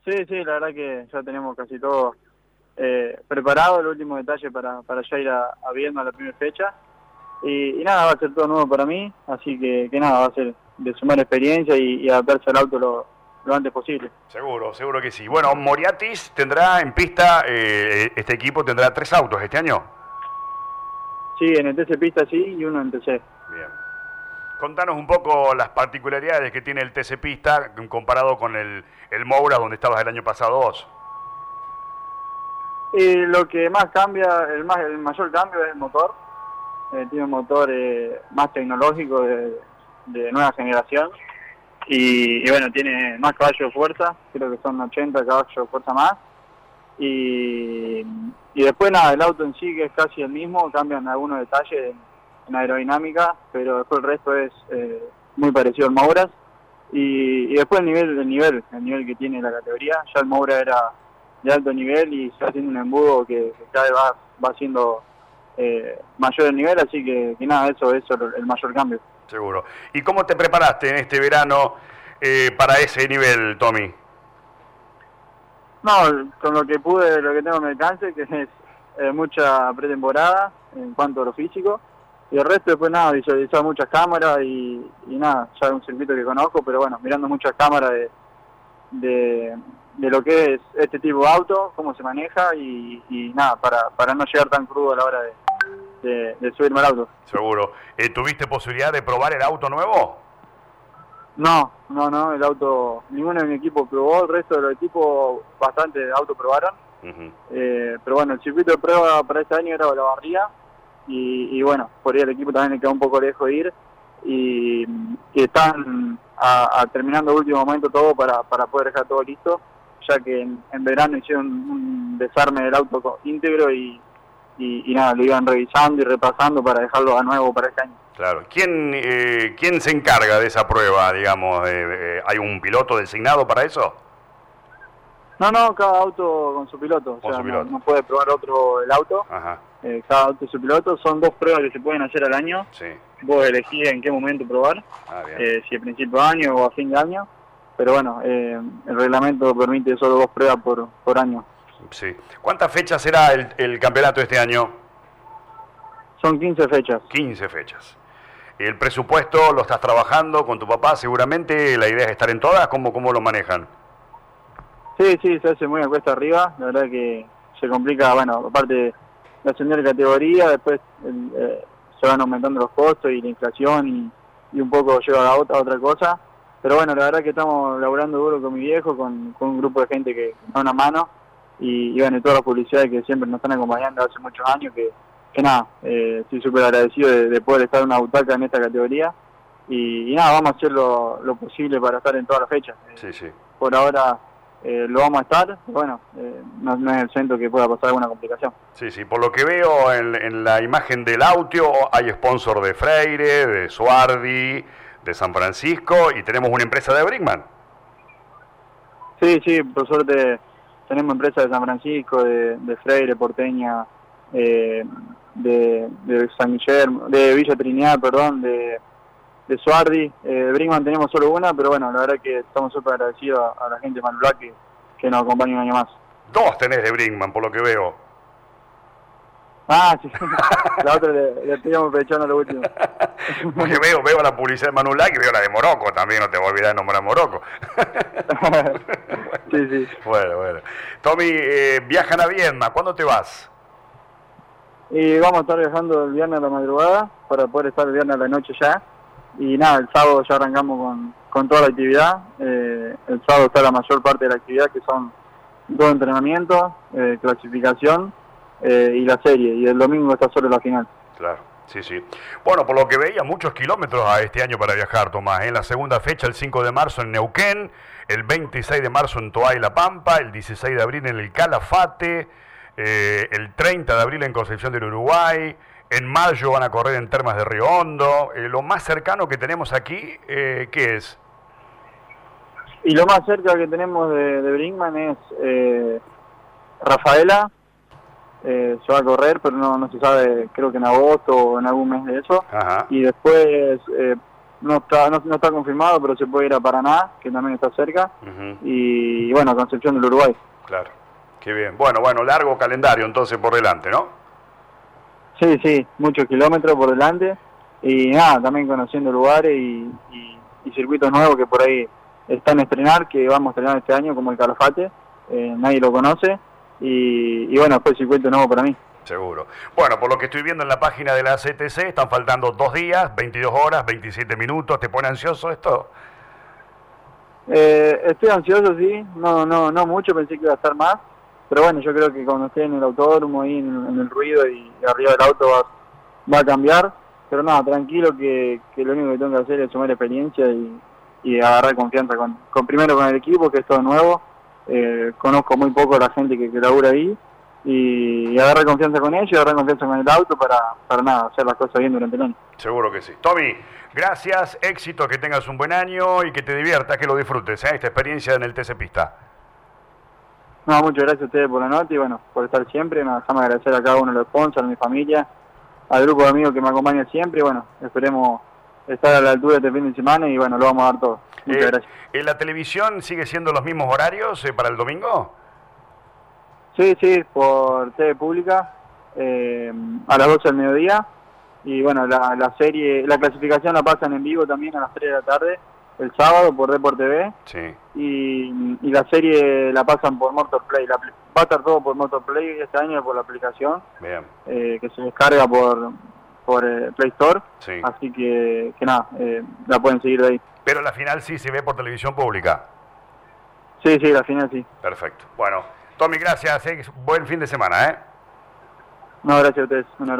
Sí, sí, la verdad que ya tenemos casi todo preparado, el último detalle para ya ir a Viedma a la primera fecha. Y nada, va a ser todo nuevo para mí, así que nada, va a ser de sumar experiencia y adaptarse al auto lo antes posible. Seguro, seguro que sí. Bueno, Moriatis tendrá en pista, este equipo tendrá 3 autos este año. Sí, en el TC Pista sí y uno en TC. Bien. Contanos un poco las particularidades que tiene el TC Pista comparado con el Moura, donde estabas el año pasado vos. Y lo que más cambia, el mayor cambio es el motor. Tiene un motor más tecnológico de nueva generación. Y bueno, tiene más caballos de fuerza, creo que son 80 caballos de fuerza más. Y después nada, el auto en sí que es casi el mismo, cambian algunos detalles en aerodinámica, pero después el resto es muy parecido al Mouras. Y después el nivel que tiene la categoría, ya el Moura era de alto nivel y ya tiene un embudo que cada vez va siendo mayor el nivel, así que nada, eso es el mayor cambio. Seguro. ¿Y cómo te preparaste en este verano para ese nivel, Tommy? No, con lo que pude, lo que tengo a mi alcance, que es mucha pretemporada en cuanto a lo físico, y el resto después nada, visualizar muchas cámaras y nada, ya es un circuito que conozco, pero bueno, mirando muchas cámaras de lo que es este tipo de auto, cómo se maneja y nada, para no llegar tan crudo a la hora de subirme al auto. Seguro. ¿Tuviste posibilidad de probar el auto nuevo? No, el auto, ninguno de mi equipo probó, el resto de los equipos bastante auto probaron. Pero bueno, el circuito de prueba para este año era Olavarría y bueno, por ahí el equipo también le queda un poco lejos de ir y están terminando el último momento todo para poder dejar todo listo, ya que en verano hicieron un desarme del auto íntegro y nada, lo iban revisando y repasando para dejarlo a nuevo para este año. Claro. ¿Quién se encarga de esa prueba, digamos? ¿Hay un piloto designado para eso? No, cada auto con su piloto. Con su piloto. No puede probar otro el auto. Ajá. Cada auto su piloto. Son 2 pruebas que se pueden hacer al año. Sí. Vos elegís en qué momento probar. Si a principio de año o a fin de año. Pero bueno, el reglamento permite solo 2 pruebas por año. Sí. ¿Cuántas fechas será el campeonato este año? Son 15 fechas. 15 fechas. ¿El presupuesto lo estás trabajando con tu papá? Seguramente la idea es estar en todas. ¿Cómo lo manejan? Sí, se hace muy a cuesta arriba. La verdad que se complica, bueno, aparte de ascender de categoría, después se van aumentando los costos y la inflación y un poco lleva a otra cosa. Pero bueno, la verdad que estamos laburando duro con mi viejo, con un grupo de gente que nos da una mano y bueno, y todas las publicidades que siempre nos están acompañando hace muchos años que nada, estoy súper agradecido de poder estar en una butaca en esta categoría y nada, vamos a hacer lo posible para estar en todas las fechas. Sí. Por ahora lo vamos a estar, bueno, no es el centro que pueda pasar alguna complicación. Sí, por lo que veo en la imagen del auto hay sponsor de Freire, de Suardi, de San Francisco y tenemos una empresa de Brinkmann. Sí, por suerte tenemos empresas de San Francisco, de Freire, Porteña, de San Guillermo, de Villa Trinidad, perdón, de Suardi. Brinkmann tenemos solo una, pero bueno, la verdad que estamos súper agradecidos a la gente de Manulá que nos acompaña un año más. 2 tenés de Brinkmann, por lo que veo. Ah, sí, la otra le teníamos pechando lo último. Porque veo la publicidad de Manulac y veo la de Morocco también, no te voy a olvidar de nombrar a Morocco. Sí. Bueno. Tommy, viajan a Viedma, ¿cuándo te vas? Y vamos a estar viajando el viernes a la madrugada para poder estar el viernes a la noche ya. Y nada, el sábado ya arrancamos con toda la actividad. El sábado está la mayor parte de la actividad, que son 2 entrenamientos, clasificación y la serie. Y el domingo está solo la final. Claro, sí. Bueno, por lo que veía, muchos kilómetros a este año para viajar, Tomás. En la segunda fecha, el 5 de marzo en Neuquén, el 26 de marzo en Toay La Pampa, el 16 de abril en el Calafate, el 30 de abril en Concepción del Uruguay. En mayo van a correr en Termas de Río Hondo. Lo más cercano que tenemos aquí, ¿qué es? Y lo más cerca que tenemos de Brinkmann es Rafaela. Se va a correr, pero no se sabe, creo que en agosto o en algún mes de eso. Ajá. Y después no está confirmado, pero se puede ir a Paraná, que también está cerca, y bueno, Concepción del Uruguay. Claro, qué bien. Bueno, largo calendario entonces por delante, ¿no? Sí, muchos kilómetros por delante, y nada, también conociendo lugares y circuitos nuevos que por ahí están a estrenar, que vamos a estrenar este año, como el Calafate, nadie lo conoce, y bueno, después circuito nuevo para mí. Seguro. Bueno, por lo que estoy viendo en la página de la CTC, están faltando 2 días, 22 horas, 27 minutos. ¿Te pone ansioso esto? Estoy ansioso, sí, no mucho, pensé que iba a estar más, pero bueno, yo creo que cuando esté en el autódromo, ahí en el ruido y arriba del auto va a cambiar, pero nada, tranquilo que lo único que tengo que hacer es sumar experiencia y agarrar confianza primero con el equipo, que es todo nuevo, conozco muy poco a la gente que labura ahí, y agarrar confianza con ellos, agarrar confianza con el auto para nada, hacer las cosas bien durante el año. Seguro que sí. Tommy, gracias, éxito, que tengas un buen año y que te diviertas, que lo disfrutes, esta experiencia en el TC Pista. No, muchas gracias a ustedes por la nota y bueno, por estar siempre. Nada, déjame agradecer a cada uno de los sponsors, a mi familia, al grupo de amigos que me acompaña siempre y bueno, esperemos estar a la altura de este fin de semana y bueno, lo vamos a dar todo. Muchas gracias. ¿En la televisión sigue siendo los mismos horarios para el domingo? Sí, por TV Pública, a las 12 del mediodía. Y bueno, la clasificación la pasan en vivo también a las 3 de la tarde, el sábado por Deport TV. Sí. Y la serie la pasan por Motor Play. Va a estar todo por Motor Play este año por la aplicación. Bien. Que se descarga por Play Store. Sí. Así que nada, la pueden seguir de ahí. Pero la final sí se ve por televisión pública. Sí, la final sí. Perfecto. Bueno, Tommy, gracias. Buen fin de semana, ¿eh? No, gracias a ustedes. Un abrazo.